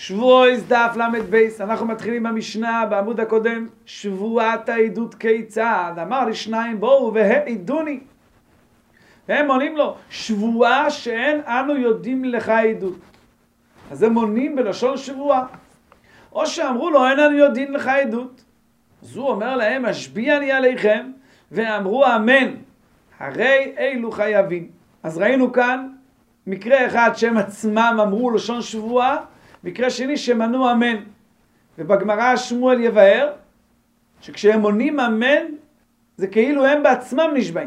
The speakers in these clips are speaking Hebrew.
שבועס דף למד בייס, אנחנו מתחילים במשנה בעמוד הקודם, שבועת העדות כיצד? אמר לי שניים בואו והעידוני. והם עונים לו, שבועה שאין אנו יודעים לך עדות. אז הם עונים בלשון שבועה. או שאמרו לו, אין אנו יודעים לך עדות. אז הוא אומר להם, אשביע אני עליכם, ואמרו אמן. הרי אילו חייבים. אז ראינו כאן מקרה אחד שהם עצמם אמרו לשון שבועה, מקרה שני שמנו אמן. ובגמרא שמואל יבהר, שכשהם עונים אמן, זה כאילו הם בעצמם נשבעים.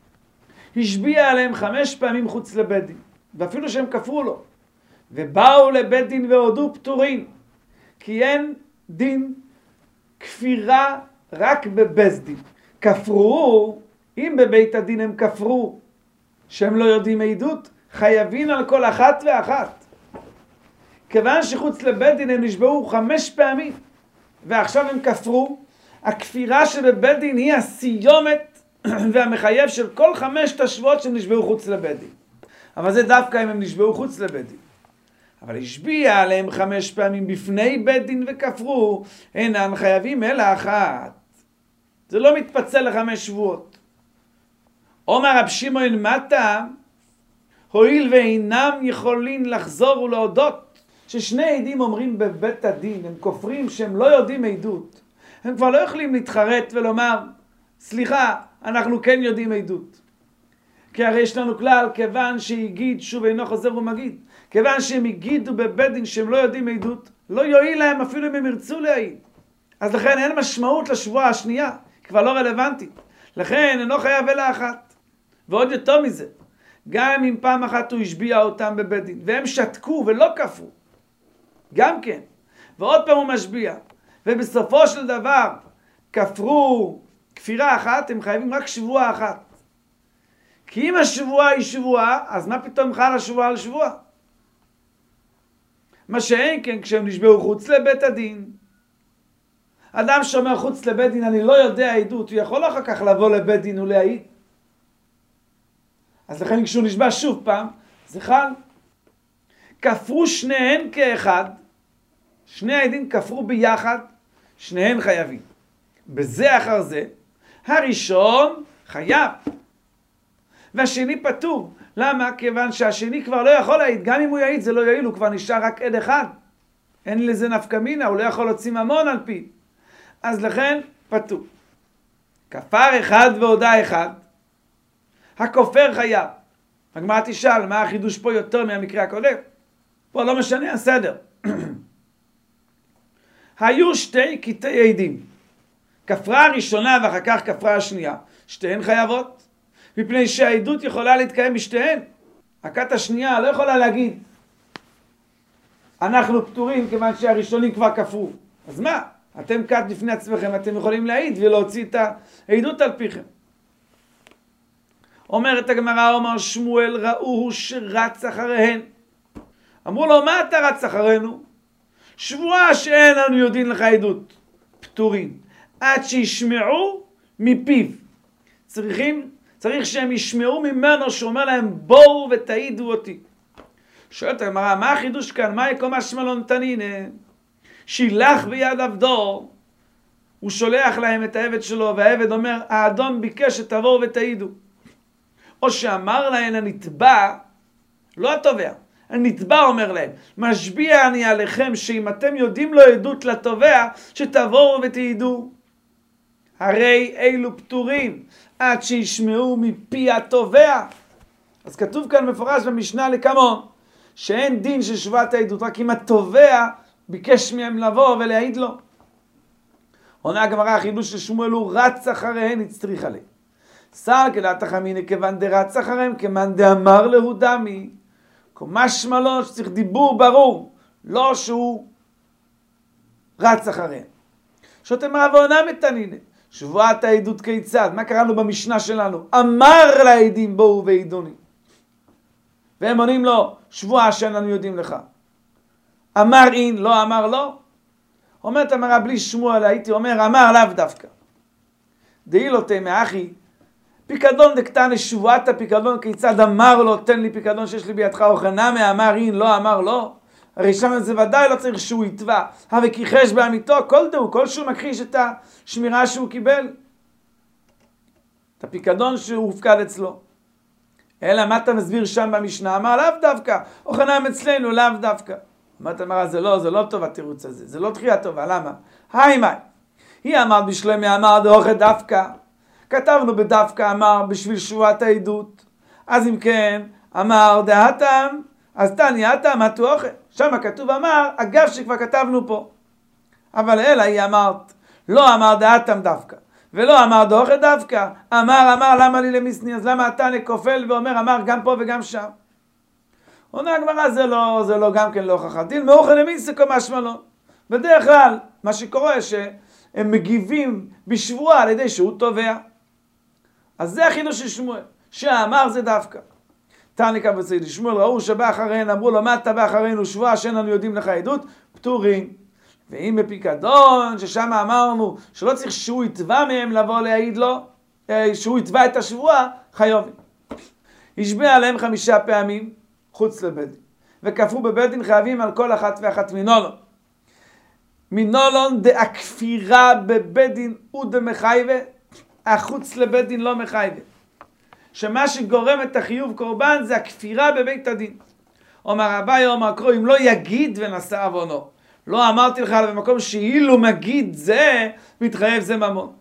השביע עליהם 5 פעמים חוץ לבית דין, ואפילו שהם כפרו לו. ובאו לבית דין והודו פטורים, כי אין דין כפירה רק בבית דין. כפרו, אם בבית הדין הם כפרו, שהם לא יודעים עדות, חייבים על כל אחת ואחת. כיוון שחוץ לבית דין הם נשבעו 5 פעמים, ועכשיו הם כפרו, הכפירה שבבית דין היא הסיומת והמחייב של כל 5 השבועות שהם נשבעו חוץ לבית דין. אבל זה דווקא אם הם נשבעו חוץ לבית דין. אבל השביע עליהם 5 פעמים בפני בית דין וכפרו, אינם חייבים אלא אחת. זה לא מתפצל ל5 שבועות. אומר רב שמעון מה טעם? הואיל ואינם יכולים לחזור ולהודות, ששני עדים אומרים בבית הדין, הם כופרים שהם לא יודעים עדות, הם כבר לא יכולים להתחרט ולומר, סליחה, אנחנו כן יודעים עדות. כי הרי יש לנו כלל, כיוון שהגיד שוב אינו חוזר ומגיד, כיוון שהם הגידו בבית דין שהם לא יודעים עדות, לא יועיל להם אפילו אם הם ירצו להעיד. אז לכן אין משמעות לשבועה השנייה, כבר לא רלוונטית. לכן אינו חייב אלא אחת. ועוד יותר מזה, גם אם פעם אחת הוא השביע אותם בבית דין, והם שתקו ולא כפרו, גם כן, ועוד פעם הוא משביע, ובסופו של דבר כפרו כפירה אחת, הם חייבים רק שבועה אחת. כי אם השבועה היא שבועה, אז מה פתאום חל השבועה על שבועה? מה שאין כן כשהם נשבעו חוץ לבית הדין. אדם שאומר חוץ לבית דין, אני לא יודע עדות, הוא יכול אחר כך לבוא לבית דין ולהעיד. אז לכן כשהוא נשבע שוב פעם, זה חל. כפרו שניהם כאחד, שני העדים כפרו ביחד, שניהם חייבים. בזה אחר זה, הראשון חייב, והשני פטור. למה? כיוון שהשני כבר לא יכול להעיד, גם אם הוא יעיד זה לא יעיל, הוא כבר נשאר רק עד אחד. אין לזה נפקא מינה, הוא לא יכול להוציא ממון על פי. אז לכן פטור. כפר אחד והודה אחד, הכופר חייב. הגמרא תשאל, מה החידוש פה יותר מהמקרה הקודם? פה לא משנה הסדר. היו 2 קטעי עדים. כפרה הראשונה ואחר כך כפרה השנייה. שתיהן חייבות. מפני שהעדות יכולה להתקיים בשתיהן. הכת השנייה לא יכולה להגיד, אנחנו פטורים כיוון שהראשונים כבר כפרו. אז מה? אתם כת לפני עצמכם, אתם יכולים להעיד ולהוציא את העדות על פיכם. אומרת הגמרא, אומר שמואל, ראוהו שרץ אחריהן. אמרו לו, מה אתה רץ אחרינו? שבועה שאין לנו יודעים לך עדות. פטורים. עד שישמעו מפיו. צריך שהם ישמעו ממנו שאומר להם, בואו ותעידו אותי. שואלת הגמרא, מה החידוש כאן? מה יקום משמע לא נתנין? שילח ביד עבדו. הוא שולח להם את העבד שלו, והעבד אומר, האדון ביקש שתבואו ותעידו. או שאמר להם הנתבע, לא התובע, הנתבע אומר להם, משביע אני עליכם שאם אתם יודעים לו עדות לתובע, שתבואו ותעידו. הרי אילו פטורים, עד שישמעו מפי התובע. אז כתוב כאן מפורש במשנה לכמון, שאין דין של שבועת העדות, רק אם התובע ביקש מהם לבוא ולהעיד לו. עונה הגמרא, החידוש של שמואל הוא רץ אחריהן, הצטריך עליהם. שר כדעת החמינא כיוון דרץ אחריהם, כמאן דאמר להו דמי. משמע לו שצריך דיבור ברור, לא שהוא רץ אחריהם. שוטמר ועונה מתנינא, שבועת העדות כיצד? מה קראנו במשנה שלנו? אמר לעדים בואו ועידוני. והם עונים לו, שבועה שאיננו יודעים לך. אמר אין, לא אמר לא. אומרת אמרה בלי שמואל, הייתי אומר, אמר לאו דווקא. דהי לא תמה אחי, פיקדון דקטני שבועת הפיקדון כיצד אמר לו תן לי פיקדון שיש לי בידך, או חנמי אמר אין לא אמר לא. הרי שם זה ודאי לא צריך שהוא יתבע. וכיחש בעמיתו, כל שהוא מכחיש את השמירה שהוא קיבל. את הפיקדון שהוא הופקד אצלו. אלא מה אתה מסביר שם במשנה? אמר לאו דווקא, או חנם אצלנו לאו דווקא. אמרת אמרה, זה לא טוב התירוץ הזה, זה לא תחייה טובה, למה? היי, היא אמרת בשלמי אמר דאוכל דווקא. כתבנו בדווקא אמר בשביל שבועת העדות. אז אם כן, אמר דהתם, אז תני התם התו אוכל. שם כתוב אמר, אגב שכבר כתבנו פה. אבל אלא היא אמרת, לא אמר דהתם דווקא. ולא אמר דאוכל דווקא. אמר, למה לי למסני? אז למה אתה נכופל ואומר, אמר גם פה וגם שם? עונה הגמרא, זה לא גם כן לא הוכחת דין, מאוכל למיסקו משמע לא. בדרך כלל, מה שקורה שהם מגיבים בשבועה על ידי שהוא תובע. אז זה החידוש של שמואל, שאמר זה דווקא. תעני כבוד סיידי, שמואל ראו שבא אחריהן, אמרו לו, מה אתה בא אחרינו שבועה שאין לנו יודעים לך עדות? פטורים. ואם בפיקדון, ששם אמרנו שלא צריך שהוא יתבע מהם לבוא להעיד לו, שהוא יתבע את השבועה, חיובים. השביע עליהם 5 פעמים חוץ לבית דין, וכפרו בבית דין חייבים על כל אחת ואחת מנולון. מנולון דאכפירה בבית דין ודמחייבה, החוץ לבית דין לא מחייבה. שמה שגורם את החיוב קורבן זה הכפירה בבית הדין. אומר אביי אומר קרוא, אם לא יגיד ונשא עוונו. לא אמרתי לך במקום שאילו מגיד זה, מתחייב זה ממון.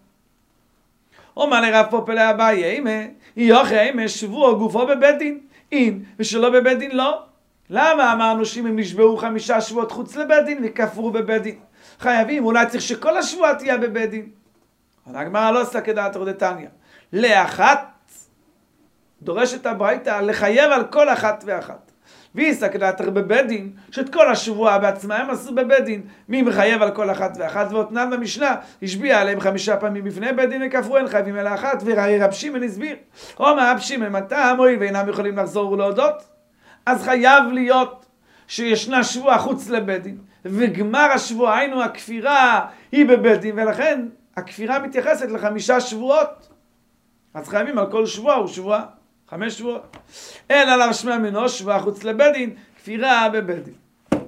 אומר לרב פופל לאביי, אימה שבוע גופו בבית דין, אם ושלא בבית דין לא. למה אמרנו שאם הם נשבעו 5 שבועות חוץ לבית דין וכפרו בבית דין? חייבים, אולי צריך שכל השבועה תהיה בבית דין. הגמרא לא עושה כדעת דתניא. לאחת דורשת הברייתא לחייב על כל אחת ואחת. והיא סכנת בבית דין, שאת כל השבועה בעצמה הם עשו בבית דין. מי מחייב על כל אחת ואחת? ואותנן במשנה, השביע עליהם 5 פעמים בפני בית דין וכפרו, אין חייבים אלא אחת. ורב שמעון הסביר, אומר רב שמעון, מתי מועיל ואינם יכולים לחזור ולהודות? אז חייב להיות שישנה שבועה חוץ לבית דין, וגמר השבועה, היינו הכפירה, היא בבית דין, ולכן הכפירה מתייחסת ל5 שבועות. אז חייבים על כל שבועה ושבועה. 5 שבועות. אין עליו שמע מנו שבועה חוץ לבית דין, כפירה בבית דין.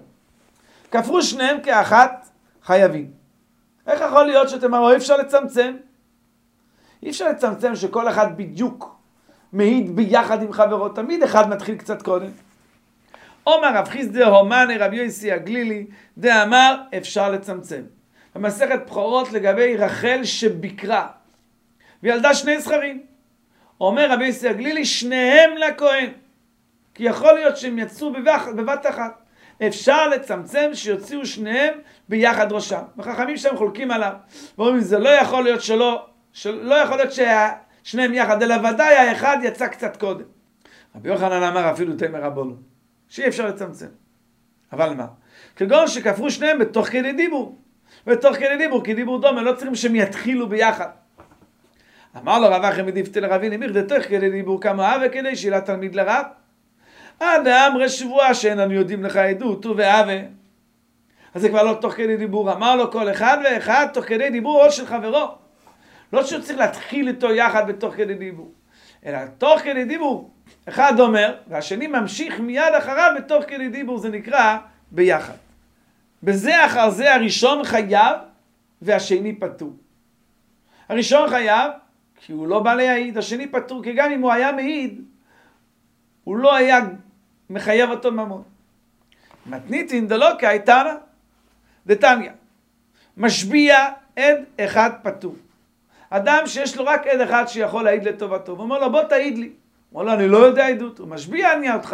כפרו שניהם כאחת, חייבים. איך יכול להיות שאתם אמרו, אי אפשר לצמצם? אי אפשר לצמצם שכל אחד בדיוק מעיד ביחד עם חברו, תמיד אחד מתחיל קצת קודם. אומר רב חיסדא הומני רב יוסי הגלילי, דאמר אפשר לצמצם. במסכת בכורות לגבי רחל שביקרה, וילדה 2 זכרים. אומר רבי יוסי הגלילי, שניהם לכהן. כי יכול להיות שהם יצאו בבת אחת. אפשר לצמצם שיוציאו שניהם ביחד ראשם. וחכמים שם חולקים עליו. ואומרים, זה לא יכול להיות לא יכול להיות ששניהם יחד, אלא ודאי האחד יצא קצת קודם. רבי יוחנן אמר אפילו תימא רבנו, שאי אפשר לצמצם. אבל מה? כגון שכפרו שניהם בתוך כדי דיבור. בתוך כדי דיבור, כי דיבור דומה, לא צריכים שהם יתחילו ביחד. אמר לו רב אחי מדיפתי לרבי נמיר, דתך כדי דיבור כמה אהבה כדי שאלה תלמיד לרב. עד האמרי שבועה שאין לנו יודעים לך עדות, הוא ואהבה. אז זה כבר לא תוך כדי דיבור. אמר לו כל אחד ואחד תוך כדי דיבור או של חברו. לא שהוא צריך להתחיל איתו יחד בתוך כדי דיבור. אלא תוך כדי דיבור. אחד אומר, והשני ממשיך מיד אחריו בתוך כדי דיבור, זה נקרא ביחד. בזה אחר זה הראשון חייב והשני פטור. הראשון חייב כי הוא לא בא להעיד, השני פטור, כי גם אם הוא היה מעיד, הוא לא היה מחייב אותו ממון. מתניתין דלא כאיתנא דתניא. משביע עד אחד פטור. אדם שיש לו רק עד אחד שיכול להעיד לטובתו, הוא אומר לו בוא תעיד לי. הוא אומר לו אני לא יודע עדות, הוא משביע אני אותך.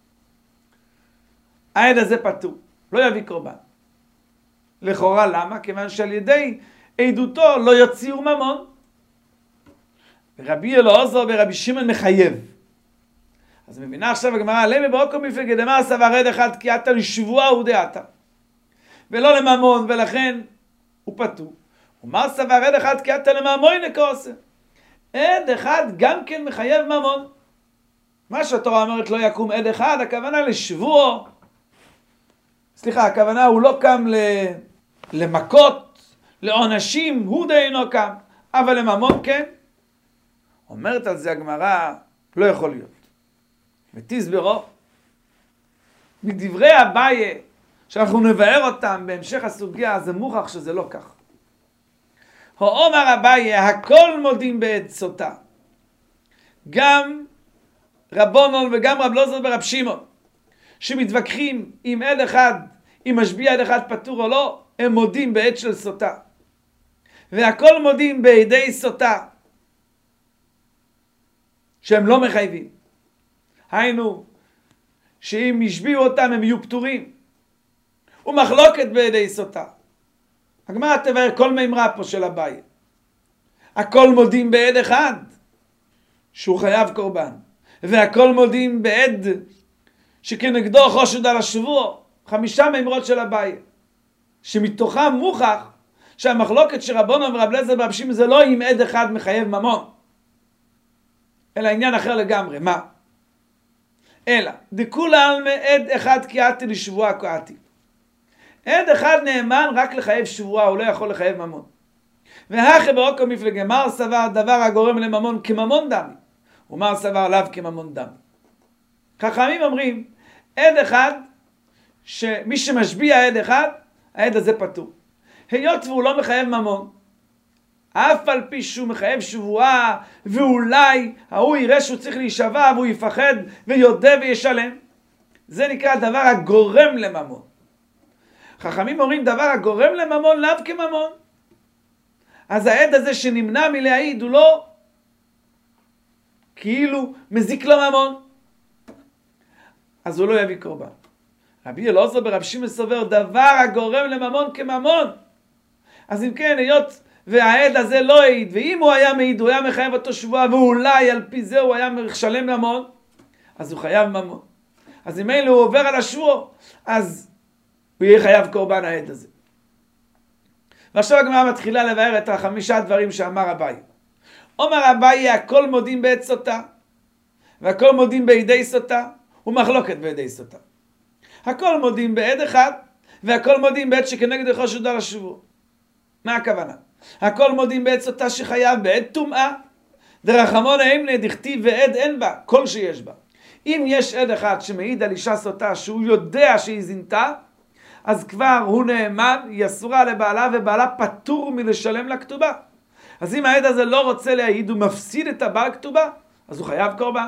העד הזה פטור, לא יביא קורבן. לכאורה למה? כיוון שעל ידי עדותו לא יוציאו ממון. רבי אלעזר ורבי שמעון מחייב. אז מבינה עכשיו הגמרא, למה באוקו מפלגת דמר סבר עד אחד כי אתה לשבועה ודעתה. ולא לממון, ולכן הוא פטור. ומר סבר עד אחד כי אתה לממון נקוסה. עד אחד גם כן מחייב ממון. מה שהתורה אומרת לא יקום עד אחד, הכוונה לשבוע. סליחה, הכוונה הוא לא קם למכות, לעונשים, הוא דיינו קם. אבל לממון כן. אומרת על זה הגמרא, לא יכול להיות. ותסברו, מדברי אביי שאנחנו נבאר אותם בהמשך הסוגיה, זה מוכח שזה לא כך. אומר אביי, הכל מודים בעד סוטה. גם רבונון וגם רב לוזר ורב שמעון, שמתווכחים עם עד אחד, אם משביע עד אחד פטור או לא, הם מודים בעד של סוטה. והכל מודים בעדי סוטה, שהם לא מחייבים. היינו, שאם ישביעו אותם הם יהיו פטורים. ומחלוקת בעדי סוטה. הגמרא תבאר כל מימרה פה של אביי. הכל מודים בעד אחד, שהוא חייב קורבן. והכל מודים בעד שכנגדו חושד על השבוע. 5 מימרות של אביי. שמתוכם מוכח שהמחלוקת של רבונון ורב אליעזר ורב שמעון זה לא אם עד אחד מחייב ממון. אלא עניין אחר לגמרי. מה? אלא, דכולי עלמא עד אחד קהתי לשבועה קהתי. עד אחד נאמן רק לחייב שבועה, הוא לא יכול לחייב ממון. והכי באוקו מפלגה, מר סבר דבר הגורם לממון כממון דמי, ומר סבר לאו כממון דמי. חכמים אומרים, עד אחד, שמי שמשביע עד אחד, העד הזה פטור. היות והוא לא מחייב ממון, אף על פי שהוא מחייב שבועה, ואולי ההוא יראה שהוא צריך להישבע, והוא יפחד ויודה וישלם. זה נקרא דבר הגורם לממון. חכמים אומרים דבר הגורם לממון לאו כממון. אז העד הזה שנמנע מלהעיד הוא לא כאילו מזיק לו ממון. אז הוא לא יביא קורבן. רבי אלעזר ברב שמעון סובר דבר הגורם לממון כממון. אז אם כן, היות והעד הזה לא העיד, ואם הוא היה מעיד, הוא היה מחייב אותו שבועה, ואולי על פי זה הוא היה משלם ממון, אז הוא חייב ממון. אז אם אלו הוא עובר על השבוע, אז הוא יהיה חייב קורבן העד הזה. ועכשיו הגמרא מתחילה לבאר את 5 דברים שאמר אביי. אומר אביי, הכל מודים בעד סוטה, והכל מודים בעדי סוטה, ומחלוקת בעדי סוטה. הכל מודים בעד אחד, והכל מודים בעד שכנגד חושד על השבוע. מה הכוונה? הכל מודים בעד סוטה שחייב בעד טומאה, דרחמון האמנה דכתיב ועד אין בה, כל שיש בה. אם יש עד אחד שמעיד על אישה סוטה שהוא יודע שהיא זינתה, אז כבר הוא נאמן, היא אסורה לבעלה, ובעלה פטור מלשלם לה כתובה. אז אם העד הזה לא רוצה להעיד, הוא מפסיד את הבעל כתובה, אז הוא חייב קורבן.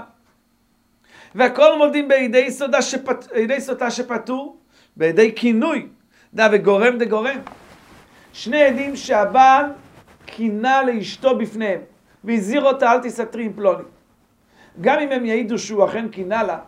והכל מודים בידי סוטה שפטור, בידי כינוי, דה וגורם דגורם. 2 עדים שהבעל כינה לאשתו בפניהם, והזהיר אותה אל תסתרי עם פלוני. גם אם הם יעידו שהוא אכן כינה לה,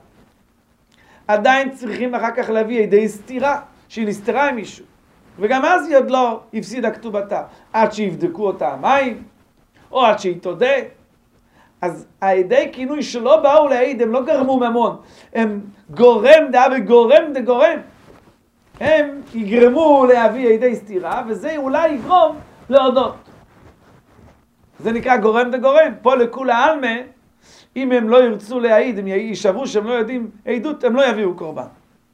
עדיין צריכים אחר כך להביא עדי סתירה, שהיא נסתרה עם מישהו. וגם אז היא עוד לא הפסידה כתובתה, עד שיבדקו אותה המים, או עד שהיא תודה. אז העדי כינוי שלא באו להעיד, הם לא גרמו ממון, הם גורם דה וגורם דגורם. הם יגרמו להביא עדי סתירה, וזה אולי יגרום להודות. זה נקרא גורם דגורם. פה לכולי עלמא, אם הם לא ירצו להעיד, הם יישבו שהם לא יודעים עדות, הם לא יביאו קורבן.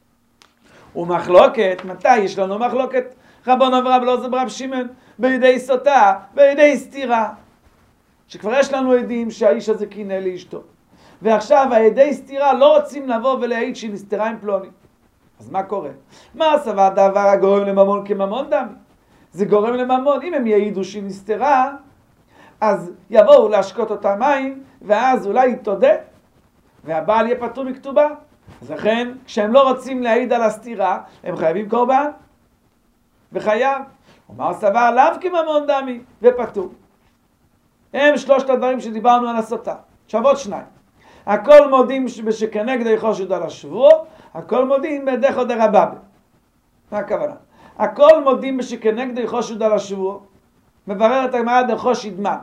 ומחלוקת, מתי יש לנו מחלוקת? רבונון ורב אלעזר ורב שמעון, בידי סוטה, בידי סתירה. שכבר יש לנו עדים שהאיש הזה קינא לאשתו. ועכשיו העדי סתירה לא רוצים לבוא ולהעיד שהיא נסתרה עם פלוני. אז מה קורה? מה סבר דבר הגורם לממון כממון דמי? זה גורם לממון. אם הם יעידו שהיא נסתרה, אז יבואו להשקות אותה מים, ואז אולי היא תודה, והבעל יהיה פטור מכתובה. אז לכן, כשהם לא רוצים להעיד על הסתירה, הם חייבים קורבן, וחייב. אומר סבר לאו כממון דמי, ופטור. הם 3 הדברים שדיברנו על הסוטה. עכשיו עוד 2. הכל מודים שכנגד חושד על השבוע, הכל מודים בדחו דרבבה. מה הכוונה? הכל מודים שכנגד חושד על השבוע, מברר את הגמרא דחושיד מה.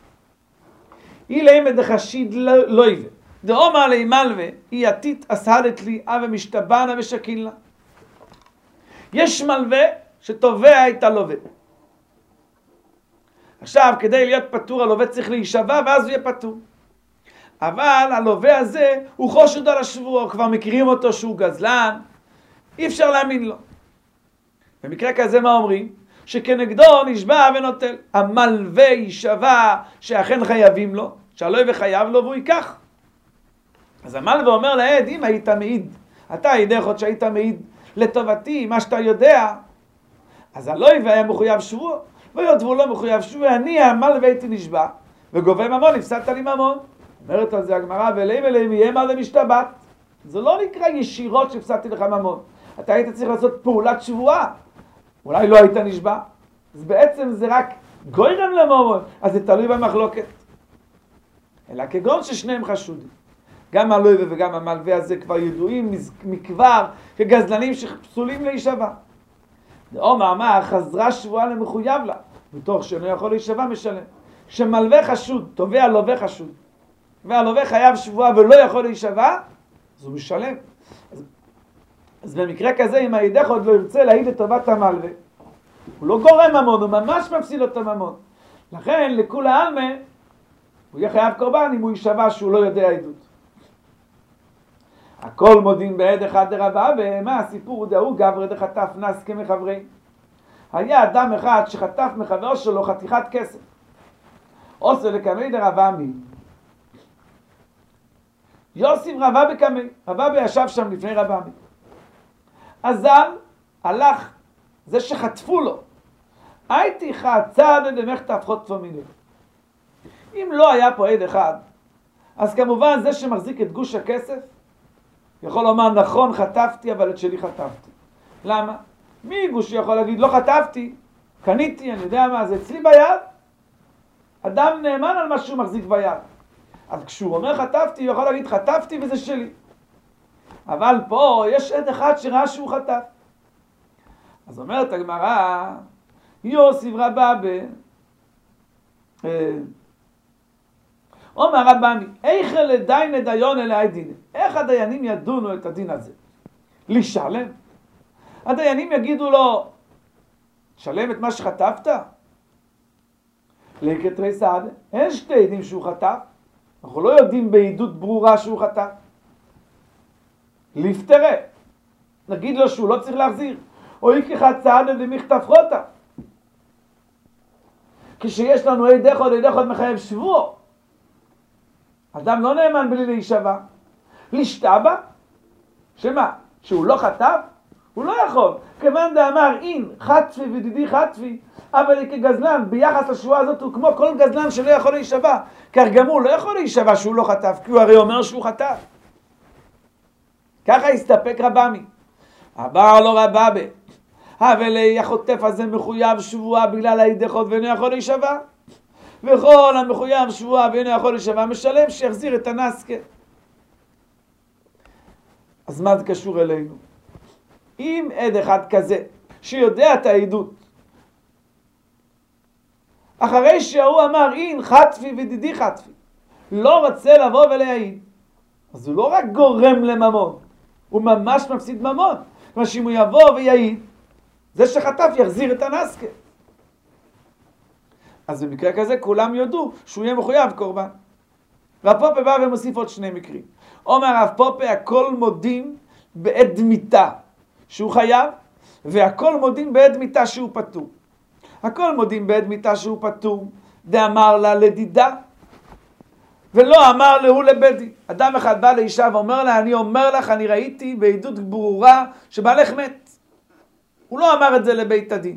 אילם דחשיד לא יבה. דאמר לי מלווה, היא עתית אסהדת לי, אבה משתבנה ושקין לה. יש מלווה שתובע את הלווה. עכשיו, כדי להיות פטור, הלווה צריך להישבע, ואז הוא יהיה פטור. אבל הלווה הזה הוא חושד על השבוע, כבר מכירים אותו שהוא גזלן, אי אפשר להאמין לו. במקרה כזה מה אומרים? שכנגדו נשבע ונוטל. המלווה יישבע שאכן חייבים לו, שהלווה חייב לו והוא ייקח. אז המלווה אומר לעד, אם היית מעיד, אתה עדי חוד שהיית מעיד לטובתי, מה שאתה יודע, אז הלוי היה מחויב שבוע, והיות והוא לא מחויב שבוע, אני העמל והייתי נשבע, וגובה ממון, הפסדת לי ממון. אומרת על זה הגמרא, ולהם יהיה מה למשתבת. זה לא נקרא ישירות שהפסדתי לך ממון. אתה היית צריך לעשות פעולת שבועה. אולי לא היית נשבע. אז בעצם זה רק גוירם לממון, אז זה תלוי במחלוקת. אלא כגון ששניהם חשודים. גם הלוי וגם המלווה הזה כבר ידועים מכבר כגזלנים שפסולים להישבע. דאמר מה, חזרה שבועה למחויב לה, בתוך שאינו יכול להישבע משלם. כשמלווה חשוד, תובע לווה חשוד, והלווה חייב שבועה ולא יכול להישבע, אז הוא משלם. אז במקרה כזה, אם הידך עוד לא ירצה להעיד לטובת המלווה, הוא לא גורם ממון, הוא ממש מפסיד אותו ממון. לכן, לכול העלמא, הוא יהיה חייב קורבן אם הוא יישבע שהוא לא יודע עדות. הכל מודים בעד אחד דרבה, ומה הסיפור דהוא גברא דחטף נס כמחברי. היה אדם אחד שחטף מחבר שלו חתיכת כסף. עושה לקמי דרבה מי. יוסיף רבה בקמי. רבה בישב שם לפני רבה מי. הזל הלך, זה שחטפו לו. הייתי חצד דמחטף חוטפו מיני. אם לא היה פה עד אחד, אז כמובן זה שמחזיק את גוש הכסף, יכול לומר נכון חטפתי, אבל את שלי חטפתי. למה? מי גוש יכול להגיד לא חטפתי, קניתי, אני יודע מה, זה אצלי ביד. אדם נאמן על מה שהוא מחזיק ביד. אז כשהוא אומר חטפתי, הוא יכול להגיד חטפתי וזה שלי. אבל פה יש עד אחד שראה שהוא חטף. אז אומרת הגמרא, יוסיף רבה אומר רבני, איך לדיין דיון אלה הדין? איך הדיינים ידונו את הדין הזה? לשלם? הדיינים יגידו לו, שלם את מה שחטפת? לקטרי סעד, אין שתי עדים שהוא חטף. אנחנו לא יודעים בעדות ברורה שהוא חטף. לפטרה, נגיד לו שהוא לא צריך להחזיר. או איקחת סעד דמכתב חוטה. כשיש לנו עד אחד מחייב שבוע. אדם לא נאמן בלי להישבע. לשתבע? שמה? שהוא לא חטף? הוא לא יכול. כיוון דאמר אין חטפי ודידי חטפי, אבל כגזלן ביחס לשבועה הזאת הוא כמו כל גזלן שלא יכול להישבע. כך גם הוא לא יכול להישבע שהוא לא חטף, כי הוא הרי אומר שהוא חטף. ככה הסתפק רבמי. אמר לו רבבה, אבל החוטף הזה מחויב שבועה בגלל העדות ואינו יכול להישבע. וכל המחויב שבועה ואינו יכול להישבע משלם שיחזיר את הנסקה. אז מה זה קשור אלינו? אם עד אחד כזה שיודע את העדות, אחרי שהוא אמר אין חטפי ודידי חטפי, לא רוצה לבוא ולהעיד, אז הוא לא רק גורם לממון, הוא ממש מפסיד ממון. כלומר שאם הוא יבוא ויעיד, זה שחטף יחזיר את הנסקה. אז במקרה כזה כולם יודו שהוא יהיה מחויב קורבן. רב פופה בא ומוסיף עוד שני מקרים. אומר רב פופה, הכל מודים בעד מיתה שהוא חייב, והכל מודים בעד מיתה שהוא פטור. הכל מודים בעד מיתה שהוא פטור, דאמר לה לדידה, ולא אמר להוא לבדי. אדם אחד בא לאישה ואומר לה, אני אומר לך, אני ראיתי בעדות ברורה שבעלך מת. הוא לא אמר את זה לבית הדין.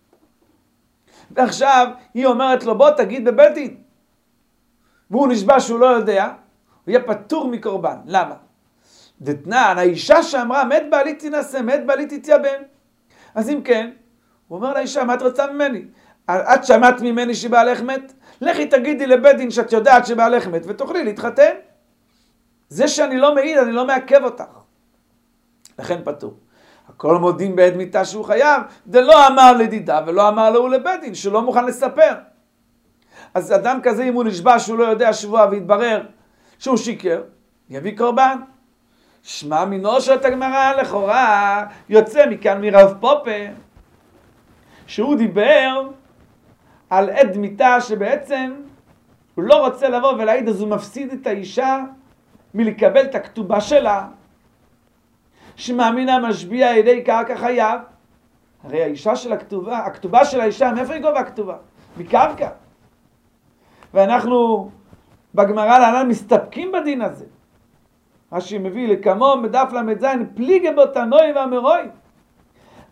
ועכשיו היא אומרת לו, בוא תגיד בבית דין. והוא נשבע שהוא לא יודע, הוא יהיה פטור מקורבן. למה? דתנן, האישה שאמרה, מת בעלי תינשא, מת בעלי תתייבם. אז אם כן, הוא אומר לאישה, מה את רוצה ממני? את שמעת ממני שבעלך מת? לכי תגידי לבית דין שאת יודעת שבעלך מת ותוכלי להתחתן. זה שאני לא מעיד, אני לא מעכב אותך. לכן פטור. הכל מודים בעד מיתה שהוא חייב, זה לא אמר לדידה ולא אמר לו לבית דין, שלא מוכן לספר. אז אדם כזה, אם הוא נשבע שהוא לא יודע שבוע והתברר שהוא שיקר, יביא קורבן. שמע מינו שאת הגמרא לכאורה יוצא מכאן מרב פופה, שהוא דיבר על עד מיתה שבעצם הוא לא רוצה לבוא ולהעיד, אז הוא מפסיד את האישה מלקבל את הכתובה שלה. שמאמין המשביע ידי קרקע חייב. הרי האישה של הכתובה של האישה, מאיפה היא גובה כתובה? מקרקע. ואנחנו בגמרא להלן מסתפקים בדין הזה. רש"י מביא לקמום בדף ל"ז פליגי בו תנוי ואמרוי.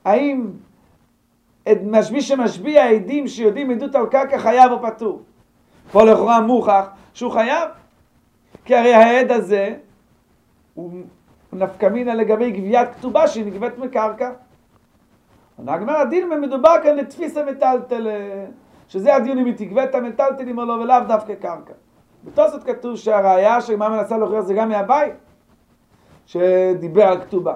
האם מי שמשביע עדים שיודעים עדות על קרקע חייב או פטור? פה לכאורה מוכח שהוא חייב, כי הרי העד הזה הוא נפקא מינה לגבי גביית כתובה שהיא נגבית מקרקע. הגמרא הדין מדובר כאן לתפיס המטלטל, שזה הדיון אם היא תגבית המטלטלים או לא, ולאו דווקא קרקע. בתוספות כתוב שהראיה שהגמרא מנסה להוכיח זה גם מהבית שדיבר על כתובה.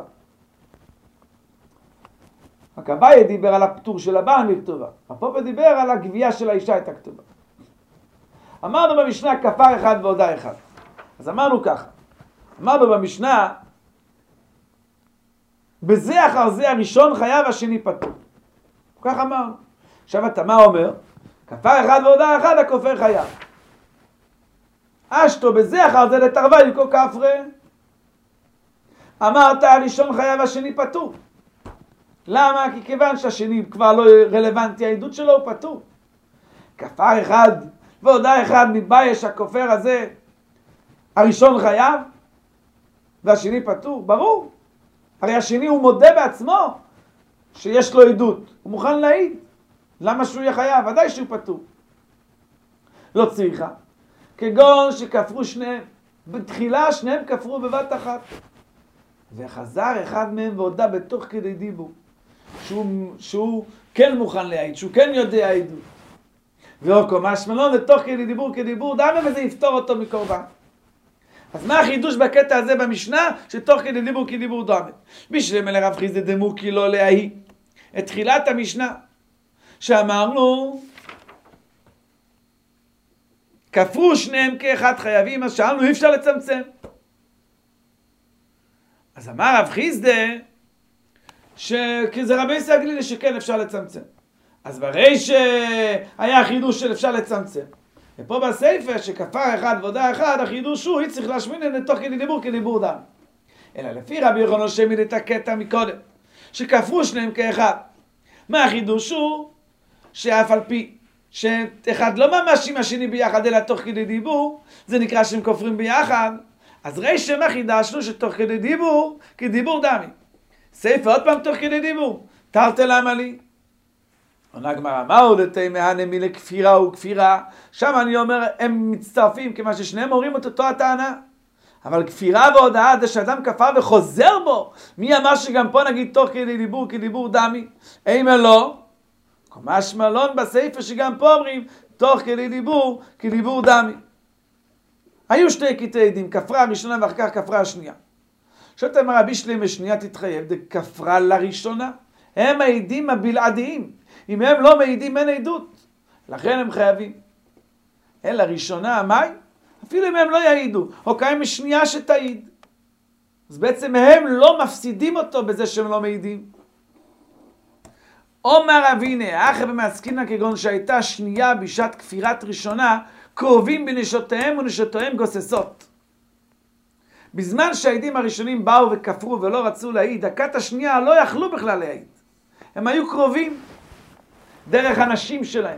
רק אביי דיבר על הפטור של הבעל מכתובה, הפופה דיבר על הגבייה של האישה את הכתובה. אמרנו במשנה כפר אחד והודעה אחד. אז אמרנו ככה, אמרנו במשנה, בזה אחר זה הראשון חייב, השני פטור. כך אמרנו. עכשיו אתה מה אומר? כפר אחד והודעה אחד, הכופר חייב. אשתו בזה אחר זה לתרווה יקו כפרה. אמרת הראשון חייב, השני פטור. למה? כי כיוון שהשני כבר לא רלוונטי, העדות שלו הוא פטור. כפר אחד והודעה אחד מתבייש הכופר הזה, הראשון חייב והשני פטור, ברור. הרי השני הוא מודה בעצמו שיש לו עדות, הוא מוכן להעיד. למה שהוא יהיה חייב? ודאי שהוא פטור. לא צריכה. כגון שכפרו שניהם, בתחילה שניהם כפרו בבת אחת. וחזר אחד מהם והודה בתוך כדי דיבור, שהוא כן מוכן להעיד, שהוא כן יודע עדות. ואוקו משמלון לתוך כדיבור דמה, וזה יפתור אותו מקורבן. אז מה החידוש בקטע הזה במשנה? שתוך כדיבור דמה. בשלם אל רב חיסדא דמוקי לא להעיד. את תחילת המשנה שאמרנו כפרו שניהם כאחד חייבים, אז שאלנו אי אפשר לצמצם. אז אמר רב חיסדא שזה רבי יששכר הגלילי שכן אפשר לצמצם. אז ברי שהיה חידוש של אפשר לצמצם. ופה בספר שכפר אחד והודעה אחד, החידוש הוא צריך להשמין לתוך כדיבור דם. אלא לפי רבי יוחנן שמעיד את הקטע מקודם, שכפרו שניהם כאחד. מה החידוש הוא? שאף על פי שאחד לא ממש עם השני ביחד אלא תוך כדי דיבור, זה נקרא שהם כופרים ביחד. אז ראי שמה חידשנו שתוך כדי דיבור, כדיבור דמי. ספר עוד פעם תוך כדי דיבור. תרתי למה לי? עונה גמרא, מהו דתימי מי לכפירה וכפירה? שם אני אומר, הם מצטרפים, כיוון ששניהם אומרים את אותו הטענה. אבל כפירה והודעה זה שאדם כפר וחוזר בו. מי אמר שגם פה נגיד תוך כדי דיבור, כדיבור דמי? אימה לא. משמע לון בספר שגם פה אומרים, תוך כדי דיבור, כדיבור דמי. היו שתי קטעי עדים, כפרה הראשונה ואחר כך כפרה השנייה. שואלת אמרה, בשלם השנייה תתחייב, דכפרה לראשונה. הם העדים הבלעדיים. אם הם לא מעידים אין עדות, לכן הם חייבים. אלא ראשונה, מה? אפילו אם הם לא יעידו, או קיים שנייה שתעיד. אז בעצם הם לא מפסידים אותו בזה שהם לא מעידים. אומר אבינה, אחרי במעסקינא כגון שהייתה שנייה בשעת כפירת ראשונה, קרובים בנשותיהם ונשותיהם גוססות. בזמן שהעדים הראשונים באו וכפרו ולא רצו להעיד, הכת השנייה לא יכלו בכלל להעיד. הם היו קרובים דרך הנשים שלהם.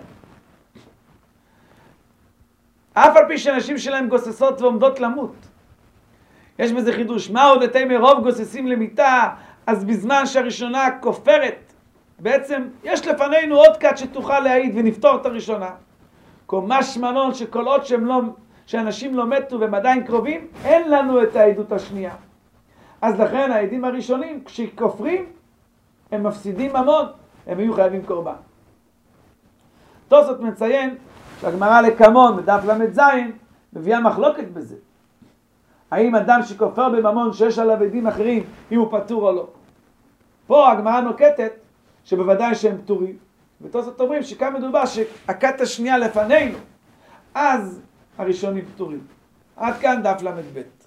אף על פי שהנשים שלהם גוססות ועומדות למות. יש בזה חידוש. מה עוד דתימי רוב גוססים למיטה, אז בזמן שהראשונה כופרת, בעצם יש לפנינו עוד כת שתוכל להעיד ונפתור את הראשונה. משמע לון שכל עוד שאנשים לא מתו והם עדיין קרובים, אין לנו את העדות השנייה. אז לכן העדים הראשונים, כשכופרים, הם מפסידים ממון, הם יהיו חייבים קורבן. תוספות מציין שהגמרא לקמון בדף ל"ז מביאה מחלוקת בזה. האם אדם שכופר בממון שיש עליו עדים אחרים, אם הוא פטור או לא. פה הגמרא נוקטת שבוודאי שהם פטורים. ותוספות אומרים שכאן מדובר שהכת השנייה לפנינו, אז הראשונים פטורים. עד כאן דף ל"ב.